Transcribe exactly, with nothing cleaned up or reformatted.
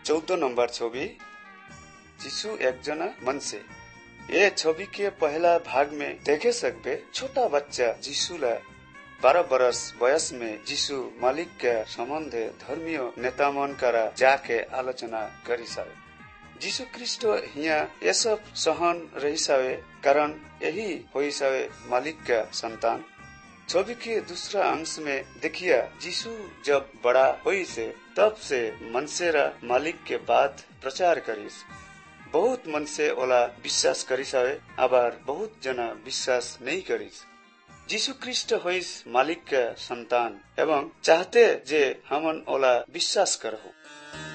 चौदह नंबर छवि यीशु एक जना मन से। ये छवि के पहला भाग में देखे सकते छोटा बच्चा यीशु ला बारह बरस वयस में यीशु मालिक के संबंध धर्मीय नेता मन करा जाके आलोचना करी सावे। यीशु ख्रिस्ट हिया ये सब सहन रही सावे कारण यही होई सावे मालिक का संतान। छवि के दूसरा अंश में देखिए यीशु जब बड़ा हुई से तब से मनसेरा मालिक के बात प्रचार करीस। बहुत मन से ओला विश्वास करीसावे आबार बहुत जना विश्वास नहीं करीस। यीशु ख्रिस्ट होइस मालिक का संतान एवं चाहते जे हमन ओला विश्वास करहु।